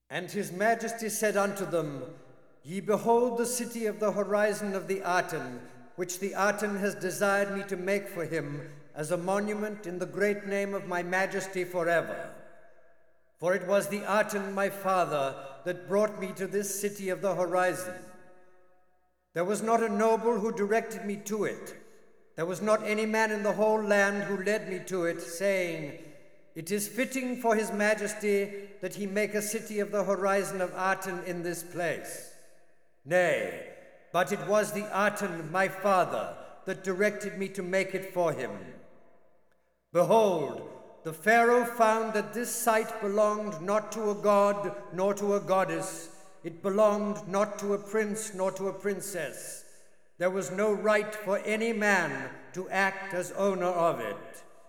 And his majesty said unto them, Ye behold the city of the horizon of the Aten, which the Aten has desired me to make for him as a monument in the great name of my majesty forever. For it was the Aten, my father, that brought me to this city of the horizon. There was not a noble who directed me to it. There was not any man in the whole land who led me to it, saying, It is fitting for his majesty that he make a city of the horizon of Aten in this place. Nay, but it was the Aten, my father, that directed me to make it for him. Behold, the Pharaoh found that this site belonged not to a god nor to a goddess. It belonged not to a prince nor to a princess. There was no right for any man to act as owner of it.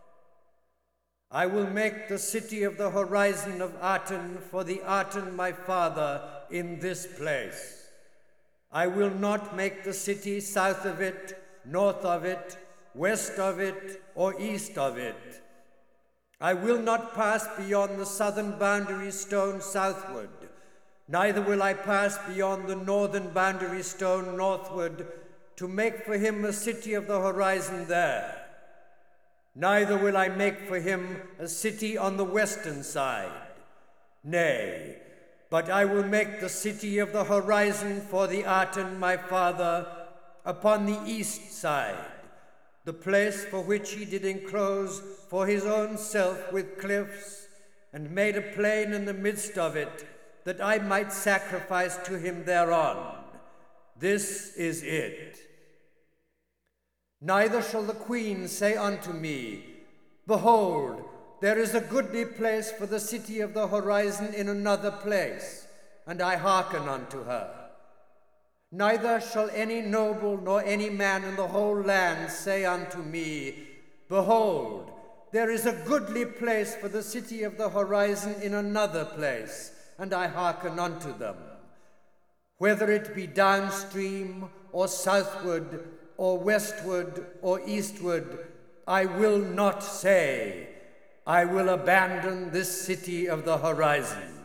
I will make the city of the horizon of Aten for the Aten, my father, in this place. I will not make the city south of it, north of it, west of it, or east of it. I will not pass beyond the southern boundary stone southward, neither will I pass beyond the northern boundary stone northward, to make for him a city of the horizon there. Neither will I make for him a city on the western side. Nay, but I will make the city of the horizon for the Aten, my father, upon the east side, the place for which he did enclose for his own self with cliffs, and made a plain in the midst of it, that I might sacrifice to him thereon. This is it. Neither shall the queen say unto me, Behold, there is a goodly place for the city of the horizon in another place, and I hearken unto her. Neither shall any noble nor any man in the whole land say unto me, Behold, there is a goodly place for the city of the horizon in another place, and I hearken unto them. Whether it be downstream, or southward, or westward, or eastward, I will not say, I will abandon this city of the horizon.